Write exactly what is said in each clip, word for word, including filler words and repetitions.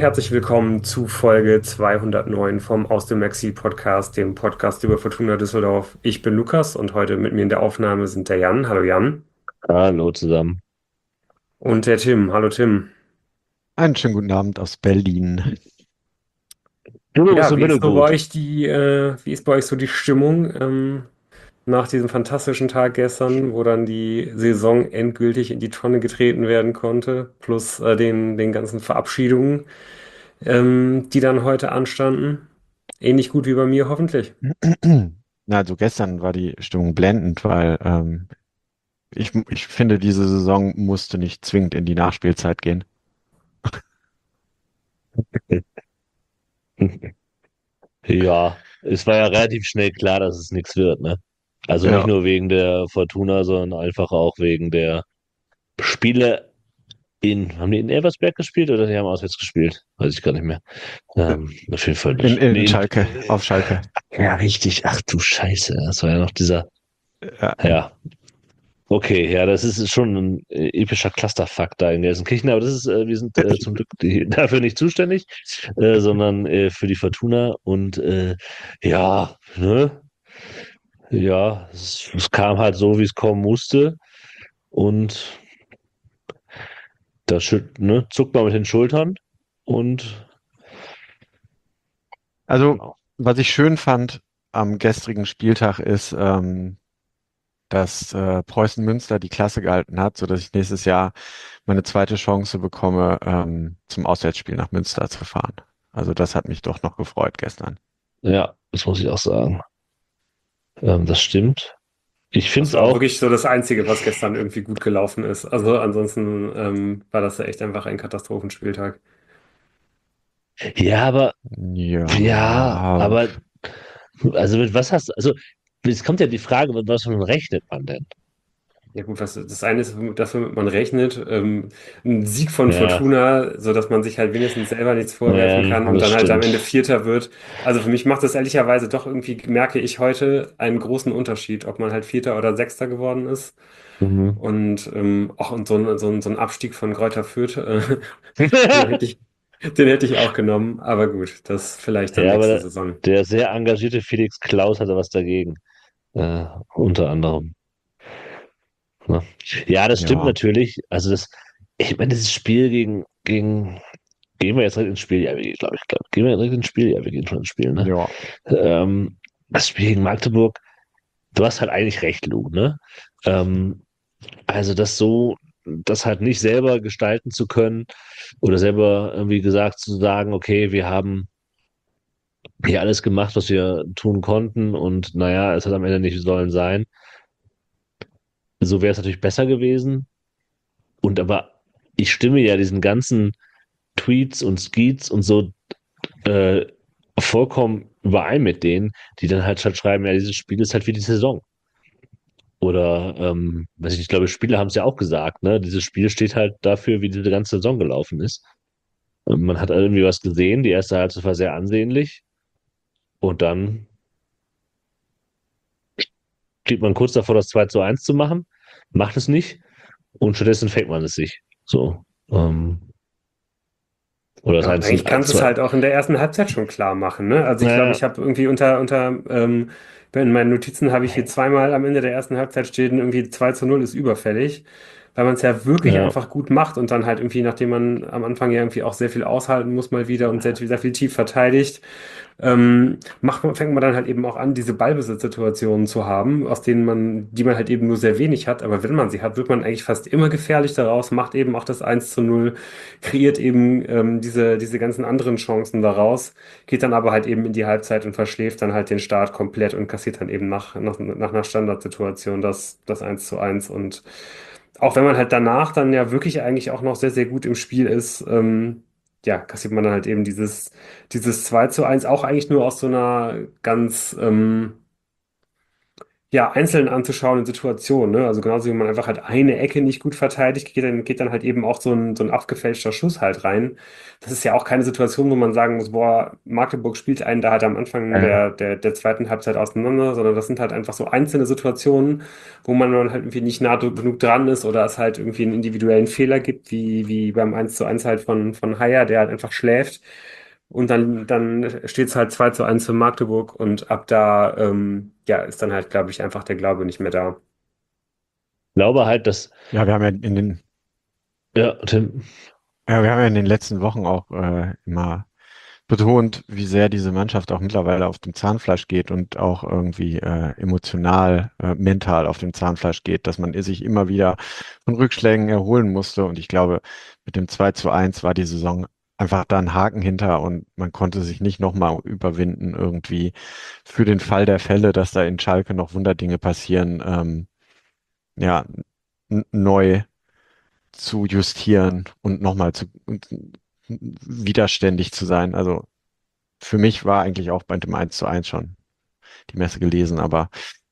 herzlich willkommen zu Folge zweihundertneun vom Aus dem Maxi Podcast, dem Podcast über Fortuna Düsseldorf. Ich bin Lukas und heute mit mir in der Aufnahme sind der Jan. Hallo Jan. Hallo zusammen. Und der Tim. Hallo Tim. Einen schönen guten Abend aus Berlin. Du bist Ja, im wie ist so bei Mittelgut. euch die, äh, wie ist bei euch so die Stimmung ähm, nach diesem fantastischen Tag gestern, wo dann die Saison endgültig in die Tonne getreten werden konnte, plus äh, den, den ganzen Verabschiedungen, ähm, die dann heute anstanden? Ähnlich gut wie bei mir, hoffentlich. Na, also gestern war die Stimmung blendend, weil ähm, ich, ich finde, diese Saison musste nicht zwingend in die Nachspielzeit gehen. Ja, es war ja relativ schnell klar, dass es nichts wird, ne? Also nicht Ja, nur wegen der Fortuna, sondern einfach auch wegen der Spiele in, haben die in Elversberg gespielt oder die haben auswärts gespielt? Weiß ich gar nicht mehr. Ähm, auf jeden Fall in, nicht. in Nee, Schalke, auf Schalke. ja, richtig. Ach du Scheiße. Das war ja noch dieser, Ja. ja. Okay, ja, das ist schon ein äh, epischer Clusterfuck da in Gelsenkirchen, aber das ist, äh, wir sind äh, zum Glück die, dafür nicht zuständig, äh, sondern äh, für die Fortuna und äh, ja, ne, ja, es, es kam halt so, wie es kommen musste und da schütt, ne, zuckt man mit den Schultern und Also, genau. was ich schön fand am gestrigen Spieltag ist, ähm, dass äh, Preußen Münster die Klasse gehalten hat, sodass ich nächstes Jahr meine zweite Chance bekomme, ähm, zum Auswärtsspiel nach Münster zu fahren. Also das hat mich doch noch gefreut gestern. Ja, das muss ich auch sagen. Ähm, das stimmt. Ich finde Das es war auch auch, wirklich so das Einzige, was gestern irgendwie gut gelaufen ist. Also ansonsten ähm, war das ja echt einfach ein Katastrophenspieltag. ja, aber, ja, Ja, aber, also mit was hast du, also, es kommt ja die Frage, mit was rechnet man denn? Ja gut, was das eine ist, dass womit man rechnet, ähm, ein Sieg von Ja, Fortuna, so dass man sich halt wenigstens selber nichts vorwerfen ja, kann und das dann halt am stimmt. Ende Vierter wird. Also für mich macht das ehrlicherweise doch irgendwie, merke ich heute, einen großen Unterschied, ob man halt Vierter oder Sechster geworden ist. Mhm. Und ähm, auch und so ein, so ein, so ein Abstieg von Greuther Fürth, äh, den hätte ich, den hätte ich auch genommen. Aber gut, das vielleicht dann Ja, nächste aber Saison. der sehr engagierte Felix Klaus hatte was dagegen. Äh, unter anderem. Ne? Ja, das stimmt ja. natürlich. Also das, ich meine, dieses Spiel gegen, gegen, gehen wir jetzt direkt ins Spiel? Ja, wir, glaube ich, glaub, gehen wir direkt ins Spiel? Ja, wir gehen schon ins Spiel, ne? Ja, Ähm, das Spiel gegen Magdeburg, du hast halt eigentlich recht, Lou, ne? Ähm, also das so, das halt nicht selber gestalten zu können oder selber irgendwie gesagt zu sagen, okay, wir haben hier alles gemacht, was wir tun konnten und naja, es hat am Ende nicht sollen sein. So wäre es natürlich besser gewesen. Und aber ich stimme ja diesen ganzen Tweets und Skeets und so äh, vollkommen überein mit denen, die dann halt schon schreiben, ja, dieses Spiel ist halt wie die Saison. Oder, ähm, weiß ich nicht, ich glaube, Spieler haben es ja auch gesagt, ne? Dieses Spiel steht halt dafür, wie diese ganze Saison gelaufen ist. Und man hat irgendwie was gesehen, die erste Halbzeit war sehr ansehnlich und dann steht man kurz davor, das zwei zu eins zu machen, macht es nicht und stattdessen fängt man es sich. So. Ähm, oder das Ja, und eins, eigentlich kannst du es zwei. halt auch in der ersten Halbzeit schon klar machen, ne? Also ich glaube, Naja, ich habe irgendwie unter, unter, ähm, in meinen Notizen habe ich hier zweimal am Ende der ersten Halbzeit stehen, irgendwie zwei zu null ist überfällig, weil man es ja wirklich ja, einfach gut macht und dann halt irgendwie, nachdem man am Anfang ja irgendwie auch sehr viel aushalten muss mal wieder und sehr, sehr viel tief verteidigt, ähm, macht man, fängt man dann halt eben auch an, diese Ballbesitzsituationen zu haben, aus denen man, die man halt eben nur sehr wenig hat. Aber wenn man sie hat, wird man eigentlich fast immer gefährlich daraus, macht eben auch das eins zu null, kreiert eben ähm, diese, diese ganzen anderen Chancen daraus, geht dann aber halt eben in die Halbzeit und verschläft dann halt den Start komplett und kassiert dann eben nach, nach, nach einer Standardsituation das, das eins zu eins. Und auch wenn man halt danach dann ja wirklich eigentlich auch noch sehr, sehr gut im Spiel ist, ähm, ja, kassiert man dann halt eben dieses, dieses zwei zu eins auch eigentlich nur aus so einer ganz, ähm, ja, einzeln anzuschauen in Situationen, ne? Also genauso wie man einfach halt eine Ecke nicht gut verteidigt, geht dann, geht dann halt eben auch so ein, so ein abgefälschter Schuss halt rein. Das ist ja auch keine Situation, wo man sagen muss, boah, Magdeburg spielt einen da halt am Anfang Ja. der, der, der zweiten Halbzeit auseinander, sondern das sind halt einfach so einzelne Situationen, wo man dann halt irgendwie nicht nah genug dran ist oder es halt irgendwie einen individuellen Fehler gibt, wie, wie beim eins zu eins halt von, von Haier, der halt einfach schläft. Und dann, dann steht es halt zwei zu eins für Magdeburg und ab da ähm, ja, ist dann halt, glaube ich, einfach der Glaube nicht mehr da. Ich glaube halt, dass, Ja, wir haben ja in den, ja, Tim, ja, wir haben ja in den letzten Wochen auch äh, immer betont, wie sehr diese Mannschaft auch mittlerweile auf dem Zahnfleisch geht und auch irgendwie äh, emotional, äh, mental auf dem Zahnfleisch geht, dass man sich immer wieder von Rückschlägen erholen musste. Und ich glaube, mit dem zwei zu eins war die Saison einfach da ein Haken hinter und man konnte sich nicht nochmal überwinden, irgendwie für den Fall der Fälle, dass da in Schalke noch Wunderdinge passieren, ähm, ja, n- neu zu justieren und nochmal zu und widerständig zu sein. Also für mich war eigentlich auch bei dem eins zu eins schon die Messe gelesen, aber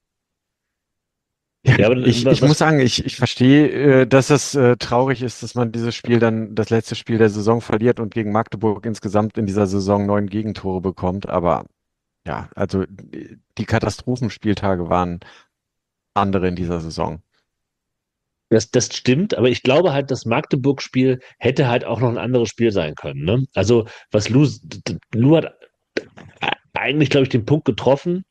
ja, ja, aber ich, wa- ich muss was, sagen, ich, ich verstehe, äh, dass es äh, traurig ist, dass man dieses Spiel dann, das letzte Spiel der Saison verliert und gegen Magdeburg insgesamt in dieser Saison neun Gegentore bekommt. Aber ja, also äh, die Katastrophenspieltage waren andere in dieser Saison. das, das stimmt, aber ich glaube halt, das Magdeburg-Spiel hätte halt auch noch ein anderes Spiel sein können. Ne? Also, was Lou, Lou hat eigentlich, glaube ich, den Punkt getroffen.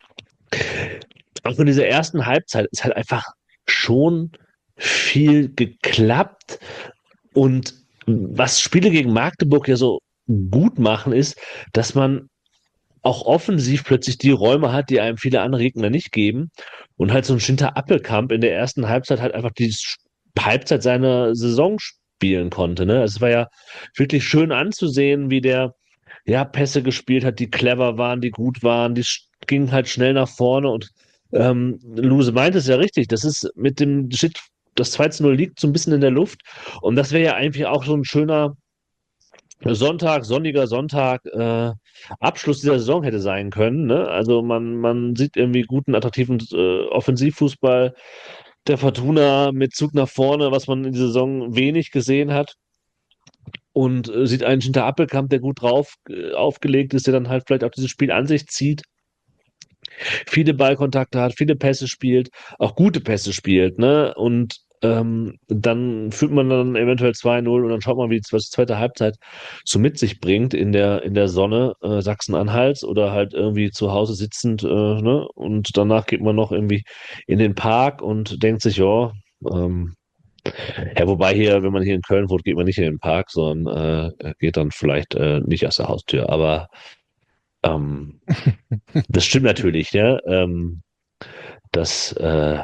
Auch in dieser ersten Halbzeit ist halt einfach schon viel geklappt. Und was Spiele gegen Magdeburg ja so gut machen, ist, dass man auch offensiv plötzlich die Räume hat, die einem viele andere Gegner nicht geben. Und halt so ein Schinter Appelkamp in der ersten Halbzeit halt einfach die Halbzeit seiner Saison spielen konnte. Ne? Es war ja wirklich schön anzusehen, wie der ja Pässe gespielt hat, die clever waren, die gut waren, die gingen halt schnell nach vorne. Und ähm, Luse meint es ja richtig, das ist mit dem Shit, das zwei zu null liegt so ein bisschen in der Luft. Und das wäre ja eigentlich auch so ein schöner Sonntag, sonniger Sonntag, äh, Abschluss dieser Saison hätte sein können. Ne? Also man, man sieht irgendwie guten, attraktiven äh, Offensivfußball der Fortuna mit Zug nach vorne, was man in dieser Saison wenig gesehen hat. Und äh, sieht einen Hinter Appelkamp, der gut drauf äh, aufgelegt ist, der dann halt vielleicht auch dieses Spiel an sich zieht, viele Ballkontakte hat, viele Pässe spielt, auch gute Pässe spielt, ne? Und ähm, dann führt man dann eventuell zwei null und dann schaut man, wie was die zweite Halbzeit so mit sich bringt in der, in der Sonne äh, Sachsen-Anhalts oder halt irgendwie zu Hause sitzend, äh, ne? Und danach geht man noch irgendwie in den Park und denkt sich, ja, ähm, ja, wobei hier, wenn man hier in Köln wohnt, geht man nicht in den Park, sondern äh, geht dann vielleicht äh, nicht aus der Haustür. Aber ähm, das stimmt natürlich, ja. Ähm, das, äh,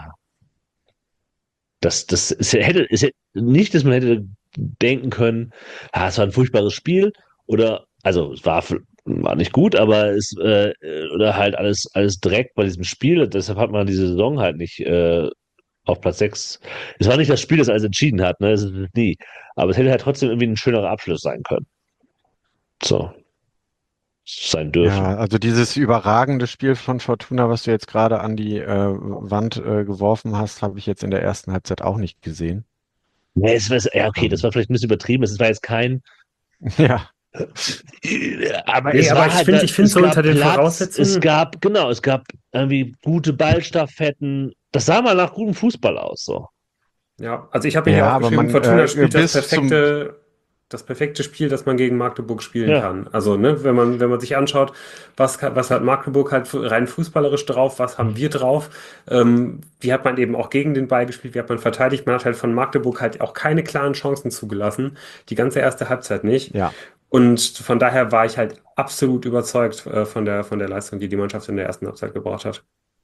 das, das es hätte, es hätte nicht, dass man hätte denken können, ah, es war ein furchtbares Spiel oder, also es war, war nicht gut, aber es, äh, oder halt alles, alles Dreck bei diesem Spiel. Deshalb hat man diese Saison halt nicht äh, auf Platz sechs. Es war nicht das Spiel, das alles entschieden hat, ne? Das ist es nie. Aber es hätte halt trotzdem irgendwie ein schönerer Abschluss sein können. So, sein Ja, dürfen. also dieses überragende Spiel von Fortuna, was du jetzt gerade an die äh, Wand äh, geworfen hast, habe ich jetzt in der ersten Halbzeit auch nicht gesehen. Ja, es war, ja, okay, das Ähm, war vielleicht ein bisschen übertrieben. Es war jetzt kein. ja, Aber Nee, es aber war ich halt, finde, da, ich finde es so unter gab den Platz, es Voraussetzungen, gab, genau, es gab irgendwie gute Ballstaffetten. Das sah mal nach gutem Fußball aus, so. ja, also ich habe mir hier ja, aber aufgeschrieben, man Fortuna äh, spielt das bis zum perfekte, das perfekte Spiel, das man gegen Magdeburg spielen Ja, kann. Also, ne, wenn man, wenn man sich anschaut, was, kann- was hat Magdeburg halt rein fußballerisch drauf, was haben wir drauf, ähm, wie hat man eben auch gegen den Ball gespielt, wie hat man verteidigt, man hat halt von Magdeburg halt auch keine klaren Chancen zugelassen, die ganze erste Halbzeit nicht. ja. Und von daher war ich halt absolut überzeugt, äh, von der, von der Leistung, die die Mannschaft in der ersten Halbzeit gebracht hat.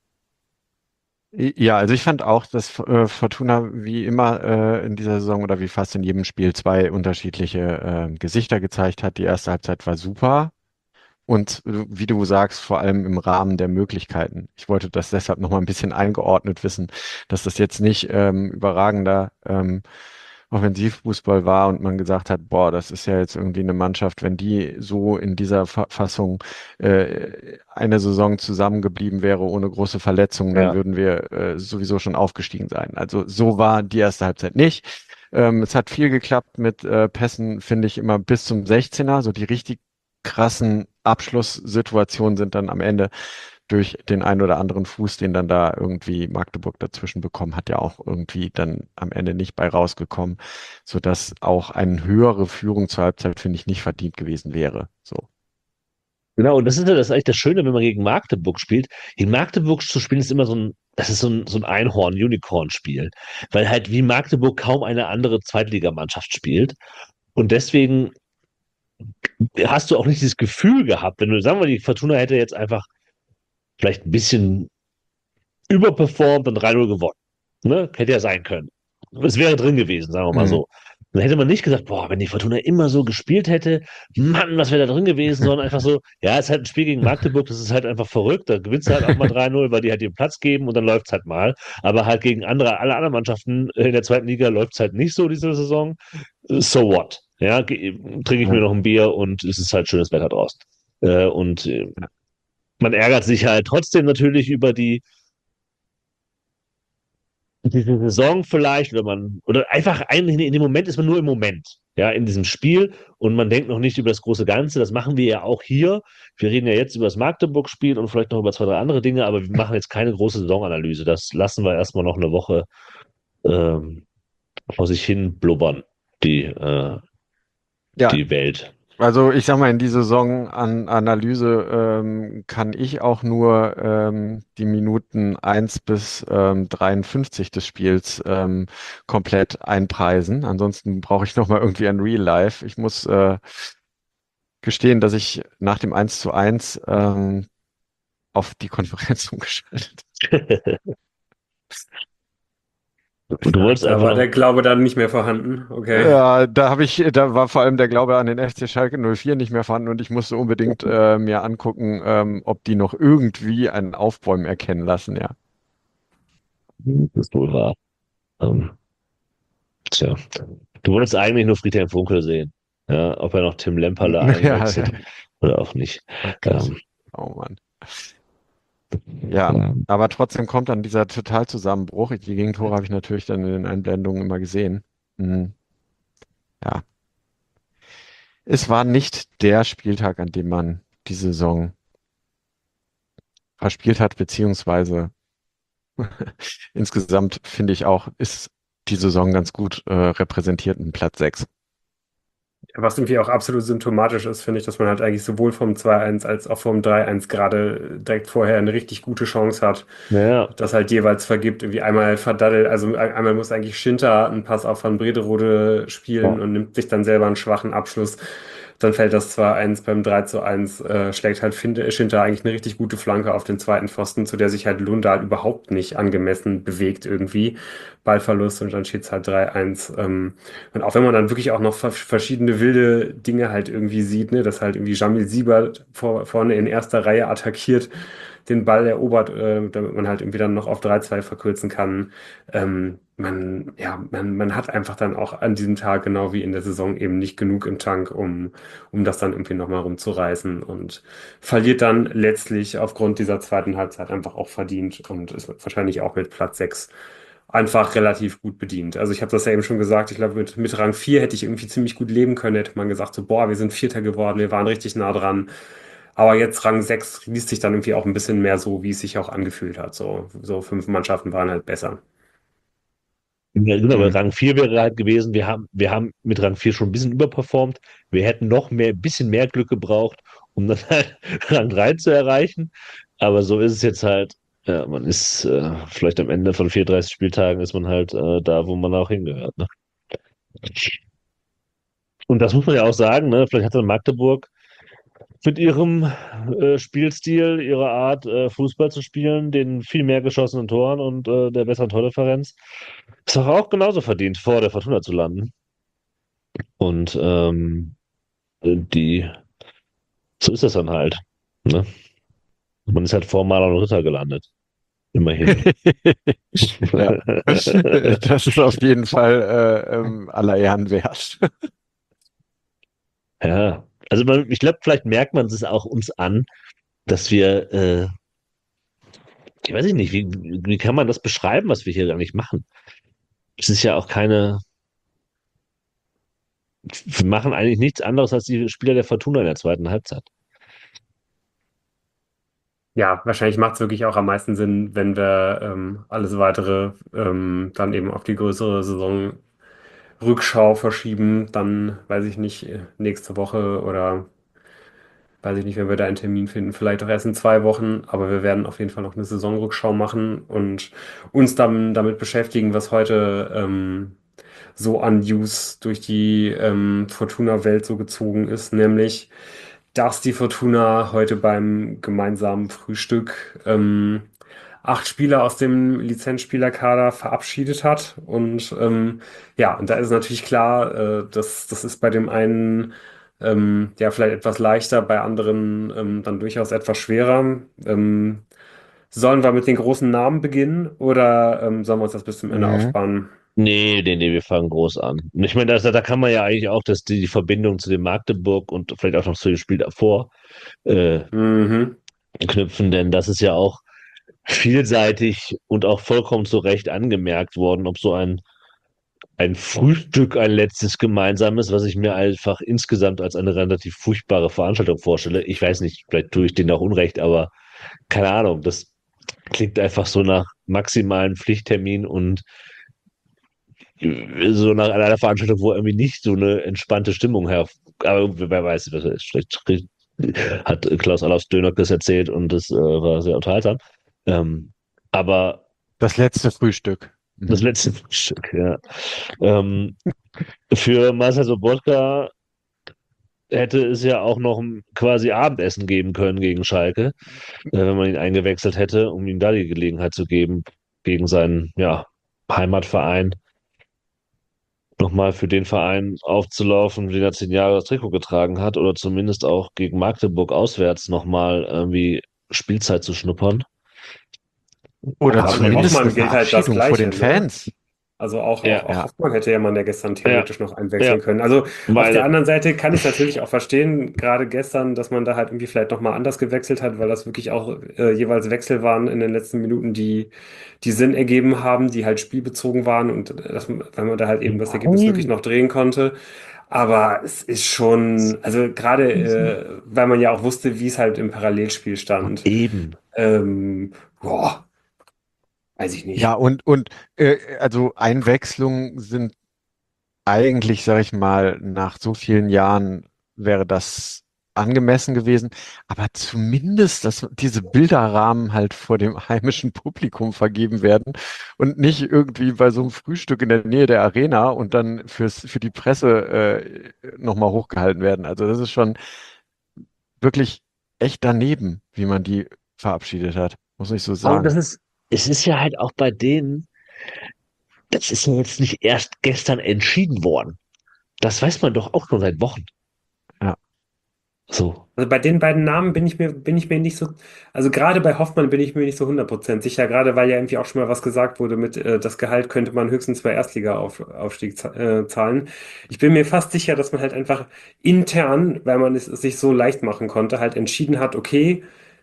Ja, also ich fand auch, dass äh, Fortuna wie immer äh, in dieser Saison oder wie fast in jedem Spiel zwei unterschiedliche äh, Gesichter gezeigt hat. Die erste Halbzeit war super und äh, wie du sagst, vor allem im Rahmen der Möglichkeiten. Ich wollte das deshalb nochmal ein bisschen eingeordnet wissen, dass das jetzt nicht ähm, überragender ähm, Offensivfußball war und man gesagt hat, boah, das ist ja jetzt irgendwie eine Mannschaft, wenn die so in dieser Fa Fassung äh, eine Saison zusammengeblieben wäre ohne große Verletzungen, dann Ja. würden wir äh, sowieso schon aufgestiegen sein. Also so war die erste Halbzeit nicht. Ähm, es hat viel geklappt mit äh, Pässen, finde ich, immer bis zum sechzehner. So die richtig krassen Abschlusssituationen sind dann am Ende durch den einen oder anderen Fuß, den dann da irgendwie Magdeburg dazwischen bekommen hat, ja auch irgendwie dann am Ende nicht bei rausgekommen, sodass auch eine höhere Führung zur Halbzeit, finde ich, nicht verdient gewesen wäre. So. Genau, und das ist ja das ist eigentlich das Schöne, wenn man gegen Magdeburg spielt. Gegen Magdeburg zu spielen ist immer so ein, das ist so ein, so ein Einhorn-Unicorn-Spiel, weil halt wie Magdeburg kaum eine andere Zweitligamannschaft spielt. Und deswegen hast du auch nicht dieses Gefühl gehabt, wenn du, sagen wir, die Fortuna hätte jetzt einfach vielleicht ein bisschen überperformt und drei null gewonnen. Ne? Hätte ja sein können. Es wäre drin gewesen, sagen wir mal Mhm. so. Dann hätte man nicht gesagt, boah, wenn die Fortuna immer so gespielt hätte, Mann, was wäre da drin gewesen, sondern einfach so, ja, es ist halt ein Spiel gegen Magdeburg, das ist halt einfach verrückt, da gewinnst du halt auch mal drei null, weil die halt den Platz geben und dann läuft es halt mal. Aber halt gegen andere, alle anderen Mannschaften in der zweiten Liga läuft es halt nicht so diese Saison. So what? Ja, trinke ich mir Ja. noch ein Bier und es ist halt schönes Wetter draußen. Äh, und äh, man ärgert sich halt trotzdem natürlich über die diese Saison vielleicht, oder man, oder einfach eigentlich in dem Moment ist man nur im Moment, ja, in diesem Spiel und man denkt noch nicht über das große Ganze. Das machen wir ja auch hier. Wir reden ja jetzt über das Magdeburg-Spiel und vielleicht noch über zwei, drei andere Dinge, aber wir machen jetzt keine große Saisonanalyse. Das lassen wir erstmal noch eine Woche ähm, vor sich hin blubbern, die, äh, Ja, die Welt. also ich sag mal, in die Saison an Analyse ähm, kann ich auch nur ähm, die Minuten eins bis ähm, dreiundfünfzig des Spiels ähm, komplett einpreisen. Ansonsten brauche ich noch mal irgendwie ein Real Life. Ich muss äh, gestehen, dass ich nach dem eins zu eins ähm, auf die Konferenz umgeschaltet. Und du wolltest Da einfach war der noch, Glaube dann nicht mehr vorhanden. Okay. Ja, da habe ich, da war vor allem der Glaube an den F C Schalke null vier nicht mehr vorhanden und ich musste unbedingt äh, mir angucken, ähm, ob die noch irgendwie einen Aufbäumen erkennen lassen, ja. das ist wohl wahr. Ähm, tja, du wolltest eigentlich nur Friedhelm Funkel sehen. Ja, ob er noch Tim Lemperle Ja, einwechselt oder auch nicht. wirklich. Ähm, Oh Mann. Ja, ja. aber trotzdem kommt dann dieser Totalzusammenbruch. Die Gegentore habe ich natürlich dann in den Einblendungen immer gesehen. Mhm. Ja, es war nicht der Spieltag, an dem man die Saison verspielt hat, beziehungsweise insgesamt finde ich auch, ist die Saison ganz gut äh, repräsentiert in Platz sechs. Was irgendwie auch absolut symptomatisch ist, finde ich, dass man halt eigentlich sowohl vom zwei eins als auch vom drei eins gerade direkt vorher eine richtig gute Chance hat, Naja, das halt jeweils vergibt. Irgendwie einmal verdaddelt, also ein- einmal muss eigentlich Schinter einen Pass auf Van Brederode spielen und nimmt sich dann selber einen schwachen Abschluss. Dann fällt das zwei eins beim drei zu eins, äh, schlägt halt Finde- Schinter eigentlich eine richtig gute Flanke auf den zweiten Pfosten, zu der sich halt Lunda halt überhaupt nicht angemessen bewegt irgendwie. Ballverlust und dann steht es halt drei eins. Ähm, und auch wenn man dann wirklich auch noch ver- verschiedene wilde Dinge halt irgendwie sieht, ne, dass halt irgendwie Jamil Siebert vor, vorne in erster Reihe attackiert, den Ball erobert, äh, damit man halt irgendwie dann noch auf drei zwei verkürzen kann. Ähm, man, ja, man, man hat einfach dann auch an diesem Tag, genau wie in der Saison, eben nicht genug im Tank, um, um das dann irgendwie nochmal rumzureißen und verliert dann letztlich aufgrund dieser zweiten Halbzeit einfach auch verdient und ist wahrscheinlich auch mit Platz sechs einfach relativ gut bedient. Also ich habe das ja eben schon gesagt, ich glaube, mit, mit Rang vier hätte ich irgendwie ziemlich gut leben können, hätte man gesagt, so, boah, wir sind Vierter geworden, wir waren richtig nah dran. Aber jetzt Rang sechs liest sich dann irgendwie auch ein bisschen mehr so, wie es sich auch angefühlt hat. So, so fünf Mannschaften waren halt besser. ja, genau, weil Mhm. Rang vier wäre halt gewesen, wir haben, wir haben mit Rang vier schon ein bisschen überperformt. Wir hätten noch mehr, ein bisschen mehr Glück gebraucht, um dann halt Rang drei zu erreichen. Aber so ist es jetzt halt, ja, man ist äh, vielleicht am Ende von vierunddreißig Spieltagen ist man halt äh, da, wo man auch hingehört. Ne? Und das muss man ja auch sagen, ne? Vielleicht hat dann Magdeburg mit ihrem äh, Spielstil, ihrer Art, äh, Fußball zu spielen, den viel mehr geschossenen Toren und äh, der besseren Tordifferenz, ist doch auch genauso verdient, vor der Fortuna zu landen. Und ähm, die, so ist das dann halt. Ne? Man ist halt vor Maler und Ritter gelandet. Immerhin. Ja, das ist auf jeden Fall äh, ähm, aller Ehren wert. Ja, also man, ich glaube, vielleicht merkt man es auch uns an, dass wir, äh, ich weiß nicht, wie, wie kann man das beschreiben, was wir hier eigentlich machen? Es ist ja auch keine, wir machen eigentlich nichts anderes als die Spieler der Fortuna in der zweiten Halbzeit. Ja, wahrscheinlich macht es wirklich auch am meisten Sinn, wenn wir ähm, alles weitere ähm, dann eben auf die größere Saisonrückschau verschieben. Dann weiß ich nicht, äh, nächste Woche oder weiß ich nicht, wenn wir da einen Termin finden, vielleicht auch erst in zwei Wochen. Aber wir werden auf jeden Fall noch eine Saisonrückschau machen und uns dann damit beschäftigen, was heute ähm, so an News durch die ähm, Fortuna-Welt so gezogen ist, nämlich dass die Fortuna heute beim gemeinsamen Frühstück ähm, acht Spieler aus dem Lizenzspielerkader verabschiedet hat. Und ähm, ja, und da ist natürlich klar, äh, dass das ist bei dem einen ähm, ja vielleicht etwas leichter, bei anderen ähm, dann durchaus etwas schwerer. Ähm, sollen wir mit den großen Namen beginnen oder ähm, sollen wir uns das bis zum Ende Mhm. aufsparen? Nee, nee, nee, wir fangen groß an. Und ich meine, da, da kann man ja eigentlich auch dass die, die Verbindung zu dem Magdeburg und vielleicht auch noch zu dem Spiel davor äh, Mhm. knüpfen, denn das ist ja auch vielseitig und auch vollkommen zu Recht angemerkt worden, ob so ein, ein Frühstück ein letztes gemeinsames, was ich mir einfach insgesamt als eine relativ furchtbare Veranstaltung vorstelle. Ich weiß nicht, vielleicht tue ich denen auch Unrecht, aber keine Ahnung, das klingt einfach so nach maximalen Pflichttermin und so nach einer Veranstaltung, wo irgendwie nicht so eine entspannte Stimmung her. Aber wer weiß, was ist. Vielleicht hat Klaus Allofs Döner das erzählt und das äh, war sehr unterhaltsam. Ähm, aber Das letzte Frühstück. das Mhm. letzte Stück, ja. Ähm, für Marcel Sobotka hätte es ja auch noch ein quasi Abendessen geben können gegen Schalke, äh, wenn man ihn eingewechselt hätte, um ihm da die Gelegenheit zu geben, gegen seinen ja, Heimatverein nochmal für den Verein aufzulaufen, den er zehn Jahre das Trikot getragen hat, oder zumindest auch gegen Magdeburg auswärts nochmal irgendwie Spielzeit zu schnuppern. Oder Ja, und bei Aber zumindest eine Hoffmann gilt halt das Verabschiedung vor Gleiche, den ne? Fans. Also auch, auch, ja, auch Ja. Hoffmann hätte ja man ja gestern ja, theoretisch noch ja, einwechseln können. Also auf der weil, anderen Seite kann ich es natürlich auch verstehen, gerade gestern, dass man da halt irgendwie vielleicht nochmal anders gewechselt hat, weil das wirklich auch äh, jeweils Wechsel waren in den letzten Minuten, die, die Sinn ergeben haben, die halt spielbezogen waren und äh, dass, man- weil man da halt eben das Ergebnis wirklich nein, noch drehen konnte. Aber es ist schon, also gerade äh, weil man ja auch wusste, wie es halt im Parallelspiel stand. eben. Ähm, boah, weiß ich Ja, nicht. und, und äh, also Einwechslungen sind eigentlich, sag ich mal, nach so vielen Jahren wäre das angemessen gewesen, aber zumindest, dass diese Bilderrahmen halt vor dem heimischen Publikum vergeben werden und nicht irgendwie bei so einem Frühstück in der Nähe der Arena und dann fürs, für die Presse äh, nochmal hochgehalten werden. Also das ist schon wirklich echt daneben, wie man die verabschiedet hat, muss ich so Und das sagen. ist, es ist ja halt auch bei denen, das ist ja jetzt nicht erst gestern entschieden worden. Das weiß man doch auch schon seit Wochen. Ja. So. Also bei den beiden Namen bin ich mir, bin ich mir nicht so, also gerade bei Hoffmann bin ich mir nicht so hundert Prozent sicher, gerade weil ja irgendwie auch schon mal was gesagt wurde mit, äh, das Gehalt könnte man höchstens bei Erstliga-Aufstieg äh, zahlen. Ich bin mir fast sicher, dass man halt einfach intern, weil man es, es sich so leicht machen konnte, halt entschieden hat, okay,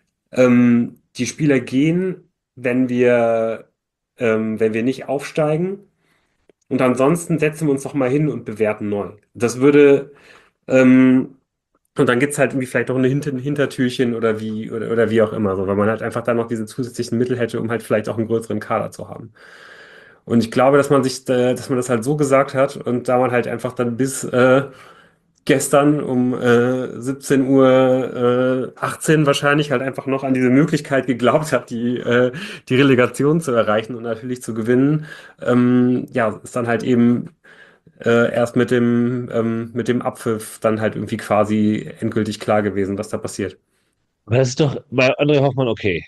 ähm, die Spieler gehen, wenn wir, ähm, wenn wir nicht aufsteigen und ansonsten setzen wir uns doch mal hin und bewerten neu. Das würde, ähm, und dann gibt's halt irgendwie vielleicht noch ein Hinter Hintertürchen oder wie, oder, oder wie auch immer, so, weil man halt einfach dann noch diese zusätzlichen Mittel hätte, um halt vielleicht auch einen größeren Kader zu haben. Und ich glaube, dass man sich, äh, dass man das halt so gesagt hat und da man halt einfach dann bis äh, gestern um äh, siebzehn Uhr äh, achtzehn wahrscheinlich halt einfach noch an diese Möglichkeit geglaubt hat, die, äh, die Relegation zu erreichen und natürlich zu gewinnen, ähm, ja, ist dann halt eben äh, erst mit dem, ähm, mit dem Abpfiff dann halt irgendwie quasi endgültig klar gewesen, was da passiert. Aber das ist doch bei André Hoffmann okay.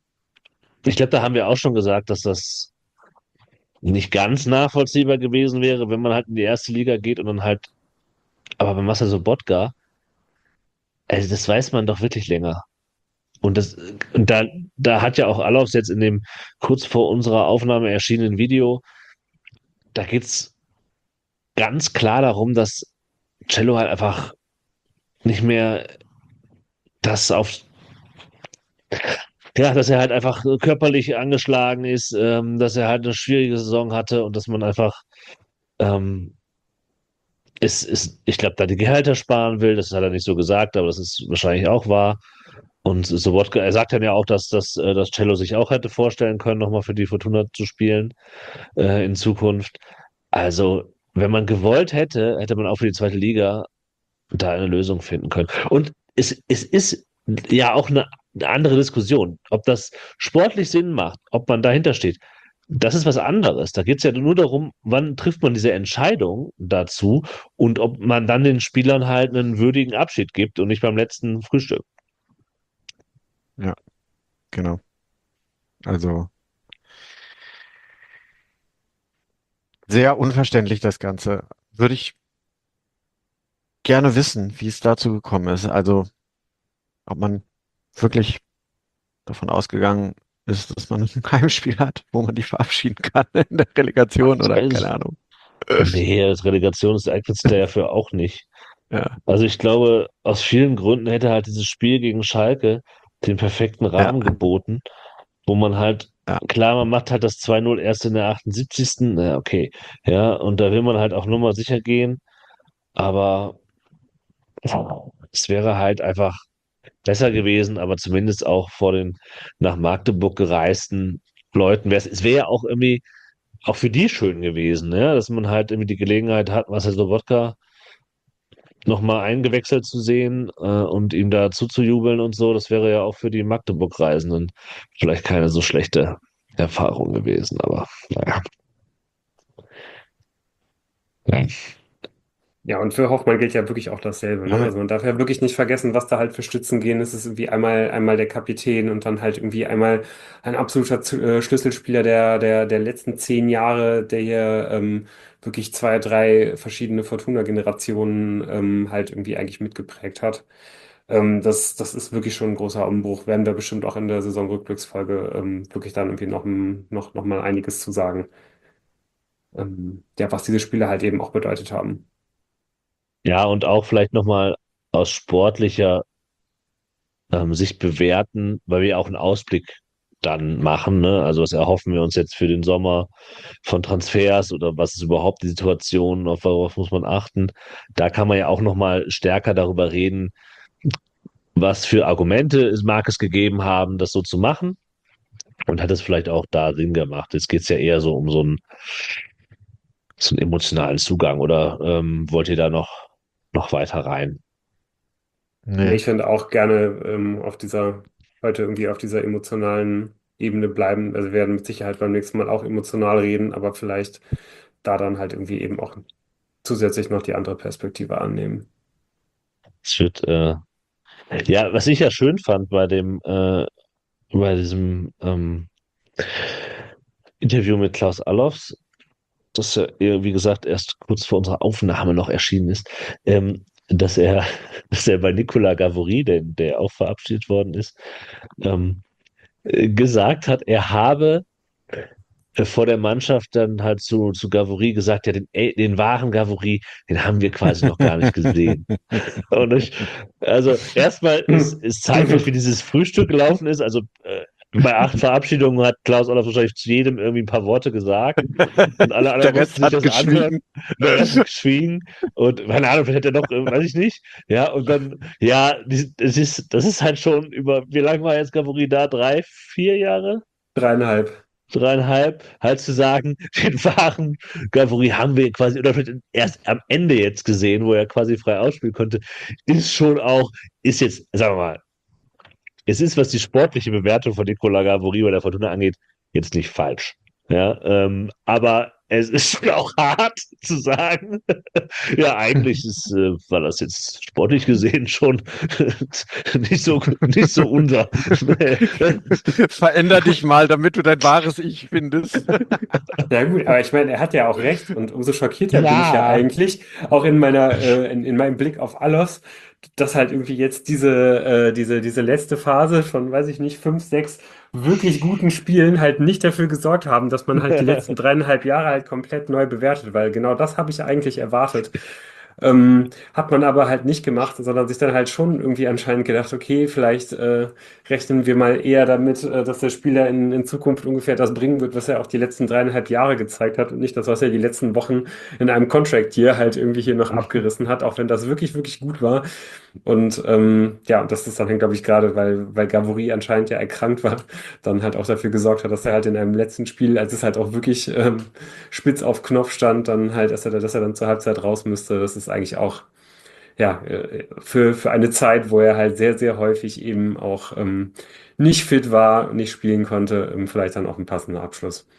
Ich glaube, da haben wir auch schon gesagt, dass das nicht ganz nachvollziehbar gewesen wäre, wenn man halt in die erste Liga geht und dann halt, aber bei Marcel Sobotka, also das weiß man doch wirklich länger. Und das, und da, da hat ja auch Alofs jetzt in dem kurz vor unserer Aufnahme erschienenen Video, da geht's ganz klar darum, dass Cello halt einfach nicht mehr das auf, ja, dass er halt einfach körperlich angeschlagen ist, ähm, dass er halt eine schwierige Saison hatte und dass man einfach, ähm, ist, ist, ich glaube, da die Gehälter sparen will, das hat er nicht so gesagt, aber das ist wahrscheinlich auch wahr. Und Sobotka, er sagt dann ja auch, dass, dass, äh, dass Cello sich auch hätte vorstellen können, nochmal für die Fortuna zu spielen äh, in Zukunft. Also, wenn man gewollt hätte, hätte man auch für die zweite Liga da eine Lösung finden können. Und es, es ist ja auch eine, eine andere Diskussion, ob das sportlich Sinn macht, ob man dahinter steht. Das ist was anderes. Da geht es ja nur darum, wann trifft man diese Entscheidung dazu und ob man dann den Spielern halt einen würdigen Abschied gibt und nicht beim letzten Frühstück. Ja, genau. Also sehr unverständlich das Ganze. Würde ich gerne wissen, wie es dazu gekommen ist. Also ob man wirklich davon ausgegangen ist, dass man ein Heimspiel hat, wo man die verabschieden kann in der Relegation oder keine Ahnung. Nee, als Relegation ist eignet sich der ja für auch nicht. Ja, Also ich glaube, aus vielen Gründen hätte halt dieses Spiel gegen Schalke den perfekten ja, Rahmen geboten, wo man halt, ja, klar, man macht halt das zwei null erst in der achtundsiebzigsten. Na, okay, ja, und da will man halt auch nur mal sicher gehen, aber es wäre halt einfach besser gewesen, aber zumindest auch vor den nach Magdeburg gereisten Leuten wäre es, es wäre ja auch irgendwie auch für die schön gewesen, ja, dass man halt irgendwie die Gelegenheit hat, Marcel Sobotka nochmal eingewechselt zu sehen äh, und ihm da zuzujubeln und so. Das wäre ja auch für die Magdeburg-Reisenden vielleicht keine so schlechte Erfahrung gewesen, aber naja. Ja. Ja, und für Hoffmann gilt ja wirklich auch dasselbe, ne? ja, Also man darf ja wirklich nicht vergessen, was da halt für Stützen gehen. Es ist irgendwie einmal, einmal der Kapitän und dann halt irgendwie einmal ein absoluter Z- äh, Schlüsselspieler der, der, der letzten zehn Jahre, der hier ähm, wirklich zwei, drei verschiedene Fortuna-Generationen ähm, halt irgendwie eigentlich mitgeprägt hat. Ähm, das, das ist wirklich schon ein großer Umbruch. Werden wir bestimmt auch in der Saisonrückblicksfolge ähm, wirklich dann irgendwie noch, noch, noch mal einiges zu sagen. Ähm, ja, was diese Spiele halt eben auch bedeutet haben. Ja, und auch vielleicht nochmal aus sportlicher ähm, Sicht bewerten, weil wir auch einen Ausblick dann machen, ne? Also was erhoffen wir uns jetzt für den Sommer von Transfers oder was ist überhaupt die Situation, auf worauf muss man achten? Da kann man ja auch nochmal stärker darüber reden, was für Argumente es mag es gegeben haben, das so zu machen. Und hat es vielleicht auch da Sinn gemacht? Jetzt geht es ja eher so um so einen, so einen emotionalen Zugang. Oder ähm, wollt ihr da noch, noch weiter rein? Nee, nee. ich finde auch gerne ähm, auf dieser, heute irgendwie auf dieser emotionalen Ebene bleiben. Also wir werden mit Sicherheit beim nächsten Mal auch emotional reden, aber vielleicht da dann halt irgendwie eben auch zusätzlich noch die andere Perspektive annehmen. Es wird, äh, ja, was ich ja schön fand bei dem, äh, bei diesem ähm, Interview mit Klaus Allofs, das ja, eher, wie gesagt, erst kurz vor unserer Aufnahme noch erschienen ist, ähm, dass er, dass er bei Nicolas Gavory, der, der auch verabschiedet worden ist, ähm, äh, gesagt hat, er habe äh, vor der Mannschaft dann halt zu, zu Gavory gesagt, ja, den, ey, den wahren Gavory, den haben wir quasi noch gar nicht gesehen. Und ich, also erstmal ist, ist zeitlich, wie dieses Frühstück gelaufen ist. Also äh, bei acht Verabschiedungen hat Klaus Allofs wahrscheinlich zu jedem irgendwie ein paar Worte gesagt. Und alle anderen Der mussten Rest sich hat das anhören. geschwiegen. Der Rest hat geschwiegen. Und keine Ahnung, vielleicht hat er noch, äh, weiß ich nicht. Ja, und dann, ja, die- das ist, das ist halt schon über, wie lange war jetzt Gavory da? Drei, vier Jahre? Dreieinhalb. Dreieinhalb, halt zu sagen, den wahren Gavory haben wir quasi, oder vielleicht erst am Ende jetzt gesehen, wo er quasi frei ausspielen konnte, ist schon auch, ist jetzt, sagen wir mal, es ist, was die sportliche Bewertung von Nicolas Gavory bei der Fortuna angeht, jetzt nicht falsch. Ja, ähm, aber es ist schon auch hart zu sagen. Ja, eigentlich ist, äh, war das jetzt sportlich gesehen schon nicht so, nicht so unser. Veränder dich mal, damit du dein wahres Ich findest. Ja gut, aber ich meine, er hat ja auch recht und umso schockierter bin ich ja Ja, eigentlich, auch in meiner, äh, in, in meinem Blick auf Allos, dass halt irgendwie jetzt diese, äh, diese, diese letzte Phase von, weiß ich nicht, fünf, sechs wirklich guten Spielen halt nicht dafür gesorgt haben, dass man halt die letzten dreieinhalb Jahre halt komplett neu bewertet, weil genau das habe ich eigentlich erwartet. Ähm, hat man aber halt nicht gemacht, sondern sich dann halt schon irgendwie anscheinend gedacht, okay, vielleicht äh, rechnen wir mal eher damit, äh, dass der Spieler in, in Zukunft ungefähr das bringen wird, was er auch die letzten dreieinhalb Jahre gezeigt hat und nicht das, was er die letzten Wochen in einem Contract hier halt irgendwie hier noch abgerissen hat, auch wenn das wirklich, wirklich gut war. Und ähm, ja, und das ist dann, glaube ich, gerade, weil, weil Gavory anscheinend ja erkrankt war, dann halt auch dafür gesorgt hat, dass er halt in einem letzten Spiel, als es halt auch wirklich ähm, spitz auf Knopf stand, dann halt, dass er, dass er dann zur Halbzeit raus müsste. Das ist eigentlich auch, ja, äh, für, für eine Zeit, wo er halt sehr, sehr häufig eben auch ähm, nicht fit war, nicht spielen konnte, ähm, vielleicht dann auch ein passender Abschluss.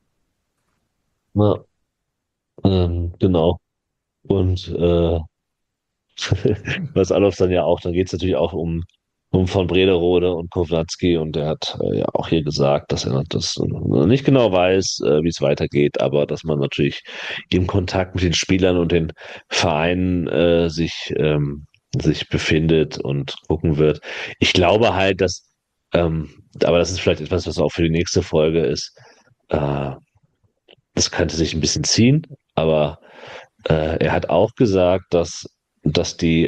Ja, ähm, genau. Und äh, was Alofs dann ja auch, dann geht es natürlich auch um, um von Brederode und Kovnatski und der hat äh, ja auch hier gesagt, dass er das noch nicht genau weiß, äh, wie es weitergeht, aber dass man natürlich im Kontakt mit den Spielern und den Vereinen äh, sich, ähm, sich befindet und gucken wird. Ich glaube halt, dass, ähm, aber das ist vielleicht etwas, was auch für die nächste Folge ist, äh, das könnte sich ein bisschen ziehen, aber äh, er hat auch gesagt, dass, dass die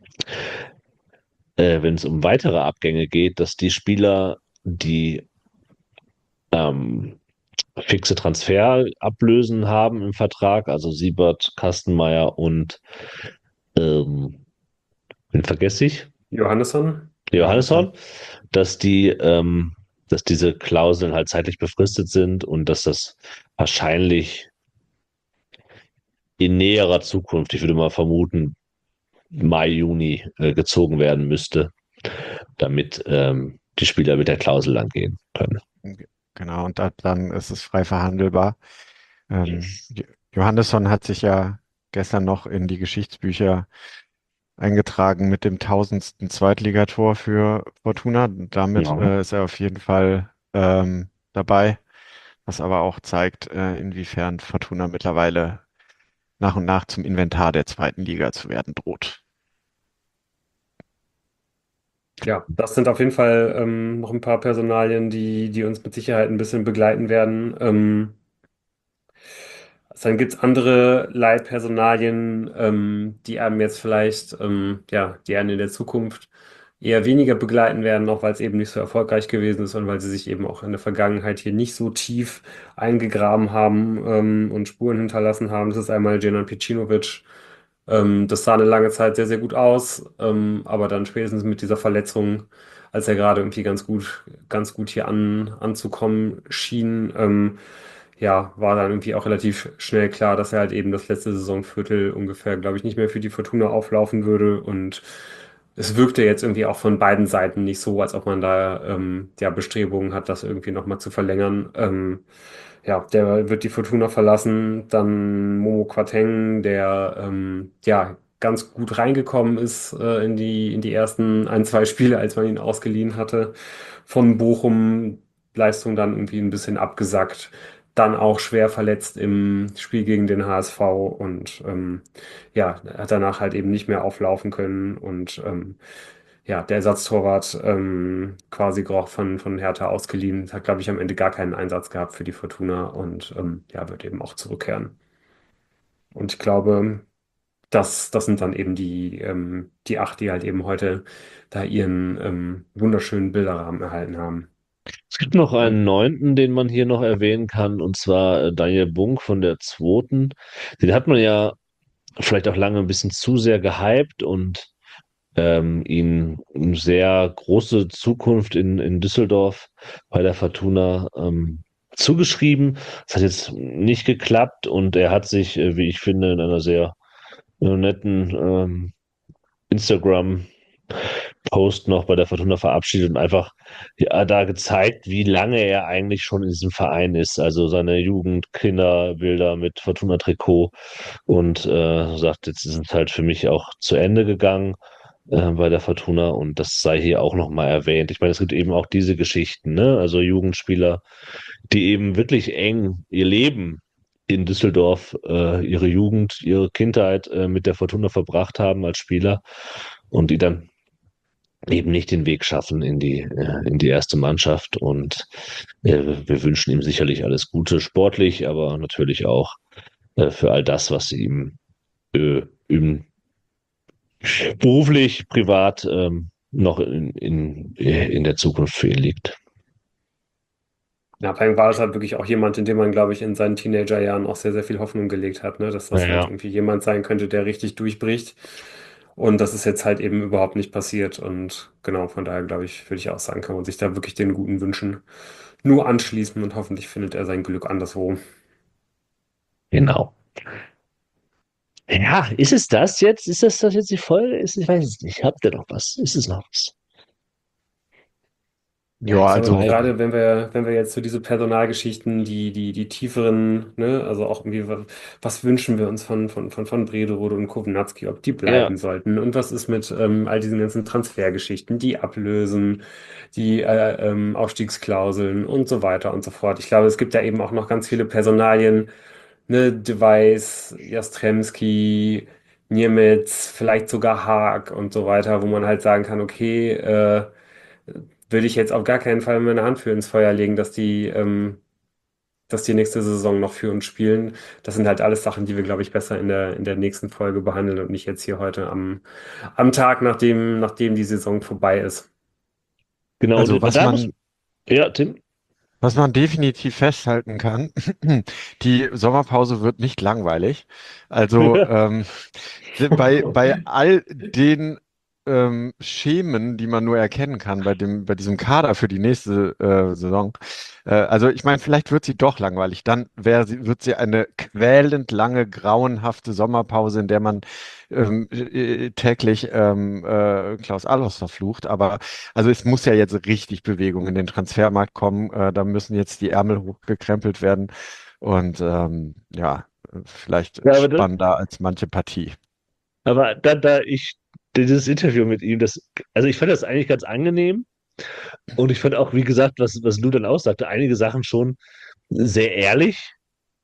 äh, wenn es um weitere Abgänge geht, dass die Spieler, die ähm, fixe Transferablösen haben im Vertrag, also Siebert, Kastenmeier und ähm, wen vergesse ich? Johannesson? Johannesson. Johannesson, dass die, ähm, dass diese Klauseln halt zeitlich befristet sind und dass das wahrscheinlich in näherer Zukunft, ich würde mal vermuten, Mai, Juni äh, gezogen werden müsste, damit ähm, die Spieler mit der Klausel angehen können. Genau, und ab dann ist es frei verhandelbar. Ähm, Jo- Johannesson hat sich ja gestern noch in die Geschichtsbücher eingetragen mit dem tausendsten Zweitligator für Fortuna. Damit Ja. äh, ist er auf jeden Fall ähm, dabei, was aber auch zeigt, äh, inwiefern Fortuna mittlerweile nach und nach zum Inventar der zweiten Liga zu werden droht. Ja, das sind auf jeden Fall ähm, noch ein paar Personalien, die, die uns mit Sicherheit ein bisschen begleiten werden. Ähm, dann gibt es andere Leihpersonalien, ähm, die einem jetzt vielleicht, ähm, ja, die einen in der Zukunft eher weniger begleiten werden, auch weil es eben nicht so erfolgreich gewesen ist und weil sie sich eben auch in der Vergangenheit hier nicht so tief eingegraben haben, ähm, und Spuren hinterlassen haben. Das ist einmal Jenan Picinovic. Ähm, das sah eine lange Zeit sehr, sehr gut aus, ähm, aber dann spätestens mit dieser Verletzung, als er gerade irgendwie ganz gut, ganz gut hier an, anzukommen schien, ähm, ja, war dann irgendwie auch relativ schnell klar, dass er halt eben das letzte Saisonviertel ungefähr, glaube ich, nicht mehr für die Fortuna auflaufen würde. Und es wirkte jetzt irgendwie auch von beiden Seiten nicht so, als ob man da ähm, ja Bestrebungen hat, das irgendwie nochmal zu verlängern. Ähm, ja, der wird die Fortuna verlassen. Dann Momo Quateng, der ähm, ja ganz gut reingekommen ist äh, in die, in die ersten ein, zwei Spiele, als man ihn ausgeliehen hatte. Von Bochum Leistung dann irgendwie ein bisschen abgesackt. Dann auch schwer verletzt im Spiel gegen den H S V und ähm, ja, hat danach halt eben nicht mehr auflaufen können. Und ähm, ja, der Ersatztorwart ähm, quasi auch von, von Hertha ausgeliehen, hat, glaube ich, am Ende gar keinen Einsatz gehabt für die Fortuna und ähm, ja, wird eben auch zurückkehren. Und ich glaube, das, das sind dann eben die, ähm, die acht, die halt eben heute da ihren ähm, wunderschönen Bilderrahmen erhalten haben. Es gibt noch einen neunten, den man hier noch erwähnen kann, und zwar äh, Daniel Bunk von der zweiten. Den hat man ja vielleicht auch lange ein bisschen zu sehr gehypt und ähm, ihm eine sehr große Zukunft in, in Düsseldorf bei der Fortuna ähm, zugeschrieben. Das hat jetzt nicht geklappt und er hat sich, äh, wie ich finde, in einer sehr äh, netten ähm, Instagram Post noch bei der Fortuna verabschiedet und einfach ja, da gezeigt, wie lange er eigentlich schon in diesem Verein ist. Also seine Jugend, Kinderbilder mit Fortuna-Trikot und äh, sagt, jetzt ist es halt für mich auch zu Ende gegangen äh, bei der Fortuna und das sei hier auch nochmal erwähnt. Ich meine, es gibt eben auch diese Geschichten, ne? Also Jugendspieler, die eben wirklich eng ihr Leben in Düsseldorf, äh, ihre Jugend, ihre Kindheit äh, mit der Fortuna verbracht haben als Spieler und die dann eben nicht den Weg schaffen in die, äh, in die erste Mannschaft. Und äh, wir wünschen ihm sicherlich alles Gute, sportlich, aber natürlich auch äh, für all das, was ihm, äh, ihm beruflich, privat ähm, noch in, in, in der Zukunft für ihn liegt. Ja, Peng war es halt wirklich auch jemand, in dem man, glaube ich, in seinen Teenagerjahren auch sehr, sehr viel Hoffnung gelegt hat, ne? Dass das halt Ja, irgendwie jemand sein könnte, der richtig durchbricht. Und das ist jetzt halt eben überhaupt nicht passiert. Und genau, von daher, glaube ich, würde ich auch sagen, kann man sich da wirklich den guten Wünschen nur anschließen und hoffentlich findet er sein Glück anderswo. genau. Ja, ist es das jetzt? Ist das, das jetzt die Folge? Ist, ich weiß es nicht. Habt ihr noch was? Ist es noch was? Ja, Ja, ich glaube, also gerade wenn wir, wenn wir jetzt so diese Personalgeschichten, die, die, die tieferen, ne, also auch irgendwie, wa- was wünschen wir uns von, von, von, von Brederode und Kownatski, ob die Ja, bleiben sollten und was ist mit ähm, all diesen ganzen Transfergeschichten, die ablösen, die äh, ähm, Ausstiegsklauseln und so weiter und so fort. Ich glaube, es gibt ja eben auch noch ganz viele Personalien, ne, Device, Jastrzębski, Niemetz, vielleicht sogar Haag und so weiter, wo man halt sagen kann, okay, äh, würde ich jetzt auf gar keinen Fall meine Hand für ins Feuer legen, dass die, ähm, dass die nächste Saison noch für uns spielen. Das sind halt alles Sachen, die wir, glaube ich, besser in der, in der nächsten Folge behandeln und nicht jetzt hier heute am, am Tag, nachdem, nachdem die Saison vorbei ist. genau. also Und was da muss, man, ja, Tim. was man definitiv festhalten kann, die Sommerpause wird nicht langweilig. Also ähm, bei, bei all den ähm, Schemen, die man nur erkennen kann bei dem, bei diesem Kader für die nächste äh, Saison. Äh, also ich meine, vielleicht wird sie doch langweilig. Dann wäre sie, wird sie eine quälend lange, grauenhafte Sommerpause, in der man ähm, äh, täglich ähm, äh, Klaus Allofs verflucht. Aber also es muss ja jetzt richtig Bewegung in den Transfermarkt kommen. Äh, da müssen jetzt die Ärmel hochgekrempelt werden. Und ähm, ja, vielleicht Ja, aber, das, spannender als manche Partie. aber da, da ich dieses Interview mit ihm, das, also ich fand das eigentlich ganz angenehm. Und ich fand auch, wie gesagt, was, was Lou dann aussagte, einige Sachen schon sehr ehrlich,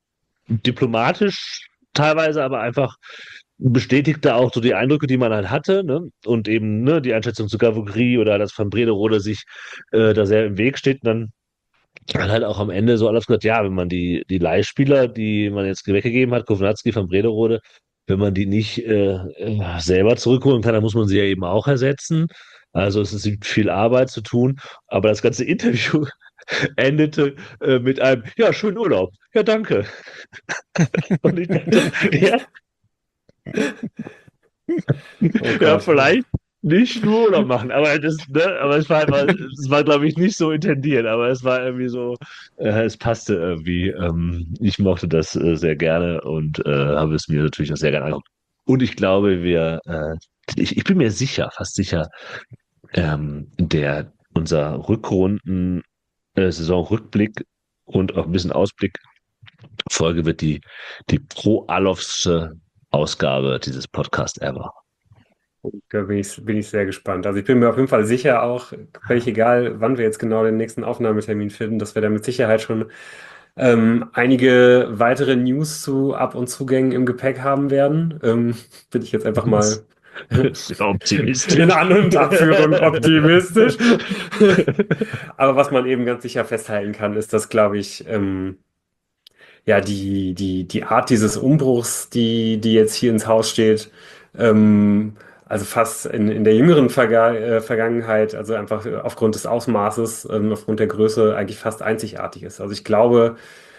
diplomatisch teilweise, aber einfach bestätigte auch so die Eindrücke, die man halt hatte, ne? Und eben ne, die Einschätzung zu Gavugri oder dass Van Brederode sich äh, da sehr im Weg steht. Und dann hat halt auch am Ende so alles gesagt, ja, wenn man die, die Leihspieler, die man jetzt weggegeben hat, Kovnatski, Van Brederode, wenn man die nicht äh, äh, selber zurückholen kann, dann muss man sie ja eben auch ersetzen. Also es ist viel Arbeit zu tun, aber das ganze Interview endete äh, mit einem, ja, schönen Urlaub. Ja, danke. Und ich dachte, ja, Oh ja, Gott. vielleicht nicht nur Urlaub machen, aber das, ne, aber es war einfach, es war, glaube ich, nicht so intendiert, aber es war irgendwie so, äh, es passte irgendwie. Ähm, ich mochte das äh, sehr gerne und äh, habe es mir natürlich auch sehr gerne angeguckt. Und ich glaube, wir, äh, ich, ich bin mir sicher, fast sicher, ähm, der unser Rückrunden, äh, Saisonrückblick und auch ein bisschen Ausblick Folge wird die, die pro-Alofsche Ausgabe dieses Podcast ever. Da bin ich, bin ich sehr gespannt. Also ich bin mir auf jeden Fall sicher auch, völlig egal, wann wir jetzt genau den nächsten Aufnahmetermin finden, dass wir da mit Sicherheit schon ähm, einige weitere News zu Ab- und Zugängen im Gepäck haben werden. Ähm, bin ich jetzt einfach mal Sehr in optimistisch. An- und Abführung optimistisch. Aber was man eben ganz sicher festhalten kann, ist, dass, glaube ich, ähm, ja, die, die, die Art dieses Umbruchs, die, die jetzt hier ins Haus steht, ähm, also fast in, in der jüngeren Verga äh, Vergangenheit, also einfach aufgrund des Ausmaßes, ähm, aufgrund der Größe eigentlich fast einzigartig ist. Also ich glaube,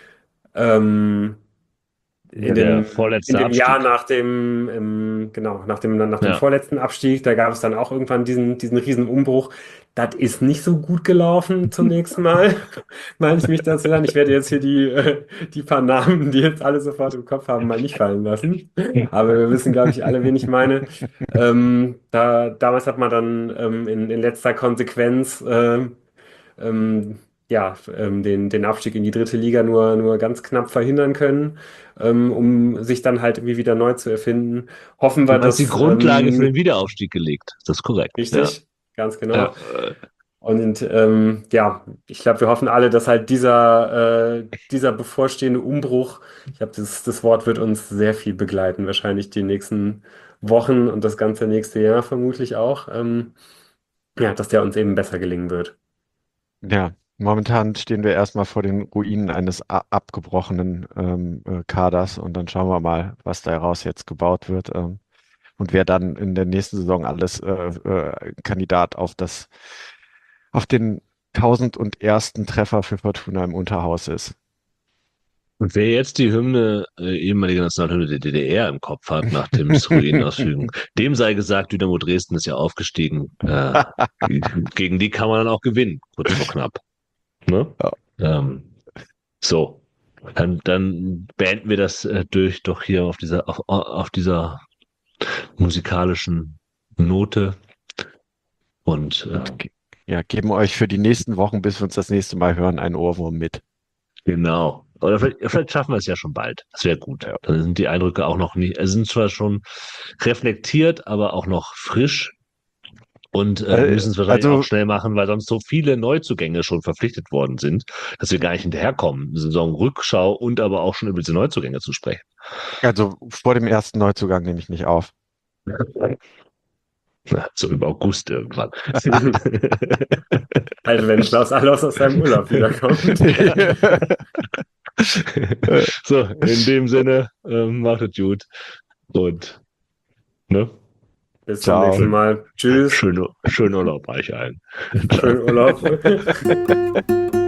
ähm, Ja, in der dem, in vorletzte dem Jahr Abstieg. nach dem, ähm, genau, nach dem, nach dem Ja. vorletzten Abstieg, da gab es dann auch irgendwann diesen, diesen riesen Umbruch. Das ist nicht so gut gelaufen zunächst mal, meine ich mich dazu an. Ich werde jetzt hier die, äh, die paar Namen, die jetzt alle sofort im Kopf haben, mal nicht fallen lassen. Aber wir wissen, glaube ich, alle, wen ich meine. Ähm, da, damals hat man dann ähm, in, in letzter Konsequenz ähm, ähm, ja, ähm, den, den Abstieg in die dritte Liga nur, nur ganz knapp verhindern können, ähm, um sich dann halt irgendwie wieder neu zu erfinden. Hoffen Du wir, meinst die dass Grundlage für den ähm, Wiederaufstieg gelegt. Das ist korrekt. Ja. richtig, ganz Ja. genau. Äh, Und ähm, ja, ich glaube, wir hoffen alle, dass halt dieser, äh, dieser bevorstehende Umbruch, ich glaube, das, das Wort wird uns sehr viel begleiten, wahrscheinlich die nächsten Wochen und das ganze nächste Jahr vermutlich auch, ähm, ja, dass der uns eben besser gelingen wird. Ja, momentan stehen wir erstmal vor den Ruinen eines a- abgebrochenen ähm, äh, Kaders und dann schauen wir mal, was daraus jetzt gebaut wird ähm, und wer dann in der nächsten Saison alles äh, äh, Kandidat auf das, auf den tausend und ersten Treffer für Fortuna im Unterhaus ist. Und wer jetzt die Hymne, äh, ehemalige Nationalhymne der D D R im Kopf hat, nach Tims Ruinenausführung, dem sei gesagt, Dynamo Dresden ist ja aufgestiegen. Äh, gegen die kann man dann auch gewinnen, kurz vor knapp. Ne? Ja. Ähm, so, dann, dann beenden wir das äh, durch doch hier auf dieser, auf, auf dieser musikalischen Note. Und äh, Und ge- ja, geben euch für die nächsten Wochen, bis wir uns das nächste Mal hören, einen Ohrwurm mit. genau. Oder vielleicht, vielleicht schaffen wir es ja schon bald. Das wäre gut. Ja. Dann sind die Eindrücke auch noch nicht, also sind zwar schon reflektiert, aber auch noch frisch. Und äh, wir Äh, müssen es wahrscheinlich auch Also, schnell machen, weil sonst so viele Neuzugänge schon verpflichtet worden sind, dass wir gar nicht hinterherkommen, Saisonrückschau und aber auch schon über diese Neuzugänge zu sprechen. also vor dem ersten Neuzugang nehme ich nicht auf. So über August irgendwann. Also wenn Klaus Allofs aus seinem Urlaub wiederkommt. So, in dem Sinne, ähm, macht es gut und ne? Bis zum Ciao. nächsten Mal. Tschüss. Schönen, schönen Urlaub euch allen. Schönen Urlaub.